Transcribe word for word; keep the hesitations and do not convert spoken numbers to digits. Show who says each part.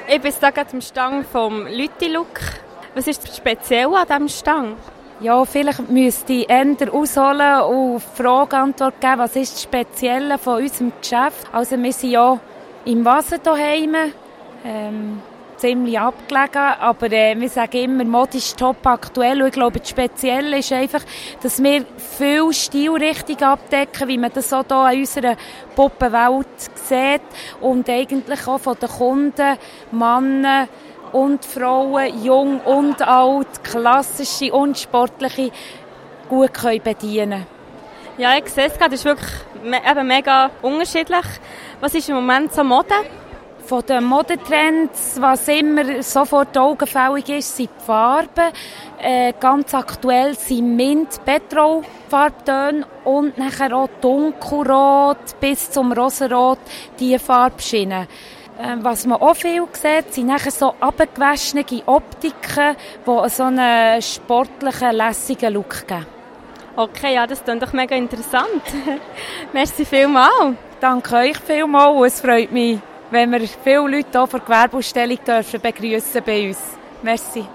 Speaker 1: Ich bin hier gerade am Stand vom Lütti-Look. Was ist speziell an diesem Stand?
Speaker 2: Ja, vielleicht müsste ich eher ausholen und auf die Frage Antwort geben, was ist das Spezielle von unserem Geschäft. Also wir sind ja im Wasser daheim, ähm, ziemlich abgelegen, aber äh, wir sagen immer, Mode ist top aktuell und ich glaube, das Spezielle ist einfach, dass wir viel Stilrichtung abdecken, wie man das auch hier in unserer Puppenwelt sieht und eigentlich auch von den Kunden, Männer und Frauen, jung und alt, klassische und sportliche, gut können bedienen.
Speaker 1: Ja, ich sehe es gerade, das ist wirklich me- eben mega unterschiedlich. Was ist im Moment so Mode?
Speaker 2: Von den Modetrends, was immer sofort augenfällig ist, sind die Farben. Äh, ganz aktuell sind Mint, Petrolfarbtöne und nachher auch Dunkelrot bis zum Rosenrot, diese Farbschienen. Äh, was man auch viel sieht, sind nachher so abgewaschene Optiken, die so einen sportlichen, lässigen Look geben.
Speaker 1: Okay, ja, das klingt doch mega interessant. Merci vielmals.
Speaker 2: Danke euch vielmals und es freut mich, wenn wir viele Leute hier vor der Gewerbeausstellung begrüßen bei uns. Merci.